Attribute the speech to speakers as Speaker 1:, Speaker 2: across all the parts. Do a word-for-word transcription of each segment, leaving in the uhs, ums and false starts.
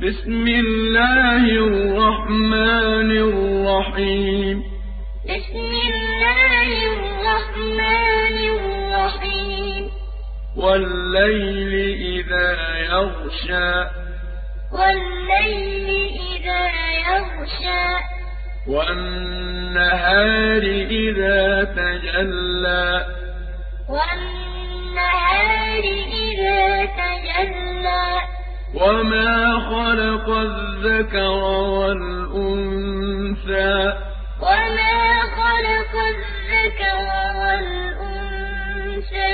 Speaker 1: بسم الله الرحمن الرحيم
Speaker 2: بسم الله الرحمن الرحيم
Speaker 1: والليل إذا يغشى
Speaker 2: والليل إذا يغشى
Speaker 1: والنهار إذا تجلى
Speaker 2: والنهار إذا تجلى
Speaker 1: وما خلق الذكر والأنثى
Speaker 2: وما خلق الذكر والأنثى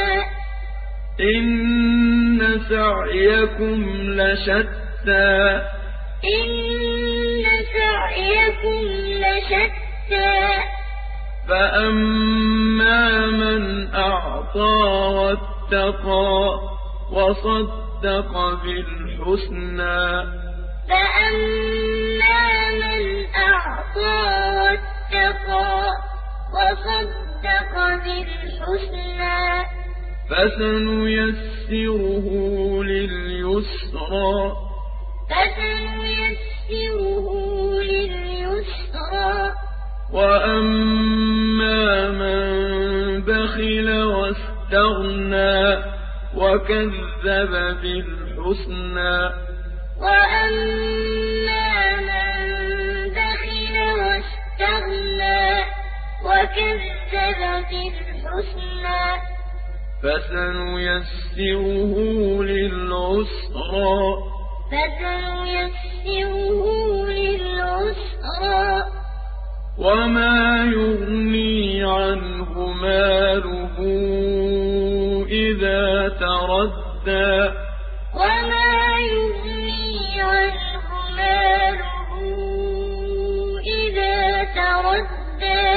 Speaker 1: إن سعيكم لشتى
Speaker 2: إن سعيكم لشتى
Speaker 1: فأما من أعطى واتقى وصدق بالحسنى
Speaker 2: فأما من أعطى واتقى وصدق بالحسنى
Speaker 1: فسنيسره لليسرى
Speaker 2: فسنيسره لليسرى
Speaker 1: وأما من بخل واستغنى وكذب بالحسنى
Speaker 2: وأما من بخل واستغنى وكذب بالحسنى
Speaker 1: فسنيسره للعسرى
Speaker 2: فسنيسره للعسرى
Speaker 1: وما يغني عنه ماله إذا تردى
Speaker 2: وما يغني عنه ماله إذا تردى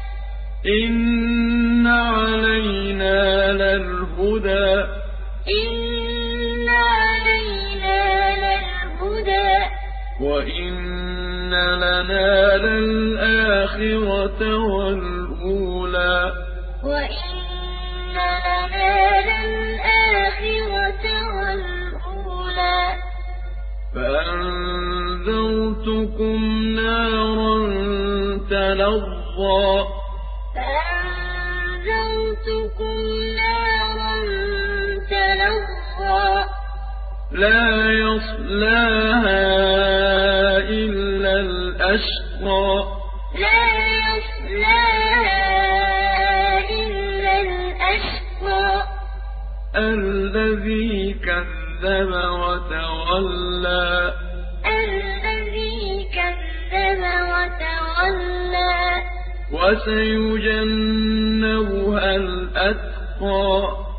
Speaker 1: إن علينا للهدى
Speaker 2: إن علينا للهدى
Speaker 1: وإن لنا للآخرة والأولى
Speaker 2: وإن لنا للآخرة والأولى
Speaker 1: فأنذرتكم نارا تلظى
Speaker 2: فأنذرتكم نارا تلظى
Speaker 1: لا يصلاها إلا الأشقى
Speaker 2: لا يصلاها إلا الأشقى
Speaker 1: الذي كذب وتولى
Speaker 2: الذي كذب وتولى
Speaker 1: وسيجنبها الأتقى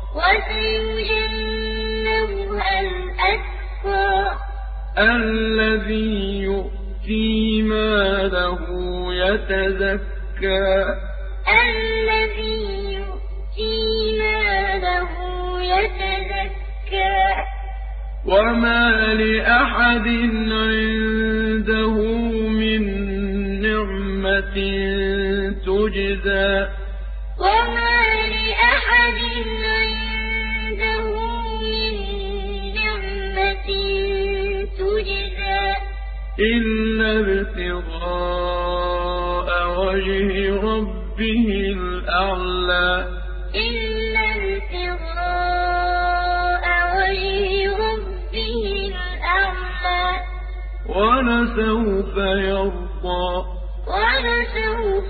Speaker 2: وسيجنبها الأتقى
Speaker 1: الذي يؤتي ماله يتزكى
Speaker 2: الذي يؤتي ماله يتزكى
Speaker 1: وما لأحد عنده من نعمة تجزى
Speaker 2: وما لأحد عنده من نعمة تجزى
Speaker 1: إلا ابتغاء وجه ربه الأعلى
Speaker 2: إلا ابتغاء وجه ربه الأعلى
Speaker 1: ولسوف يرضى
Speaker 2: ولسوف